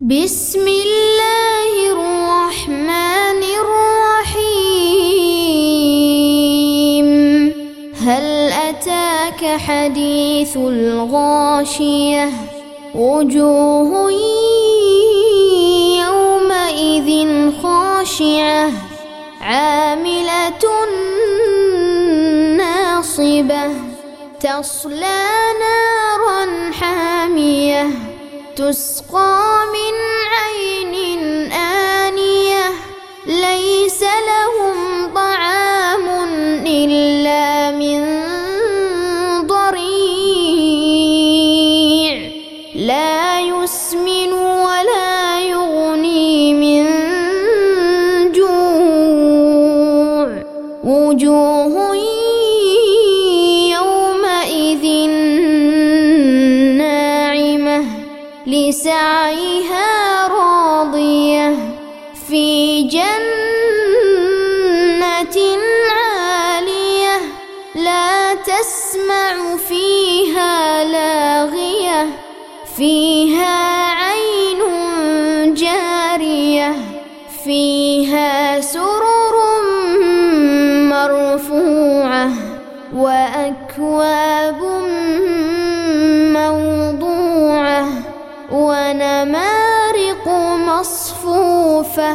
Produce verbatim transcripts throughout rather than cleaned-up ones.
بسم الله الرحمن الرحيم. هل أتاك حديث الغاشية؟ وجوه يومئذ خاشعة عاملة ناصبة تصلى نارا حامية تسقى من عين آنية ليس لهم طعام إلا من ضريع لا يسمن ولا يغني من جوع. وجوه يومئذ ناعمة لسعيها راضية في جنة عالية لا تسمع فيها لاغية فيها عين جارية فيها سرر مرفوعة وأكواب موضوعة ونمارق مصفوفة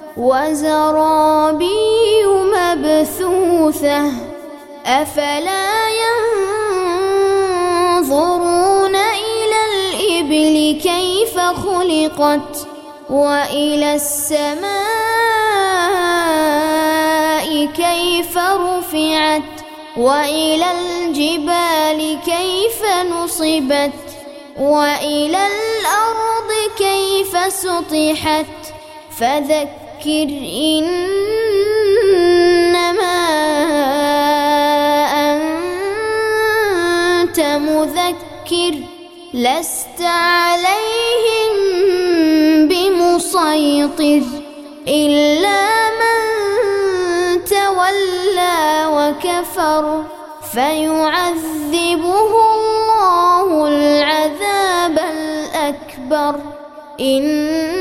وزرابي مبثوثة أفلا ينظرون إلى الإبل كيف خلقت وإلى السماء كيف رفعت وإلى الجبال كيف نصبت وإلى الأرض كيف سطحت فذكر إنما أنت مذكر لست عليهم بمسيطر إلا من تولى وكفر فيعذبه الله العذاب الأكبر. إن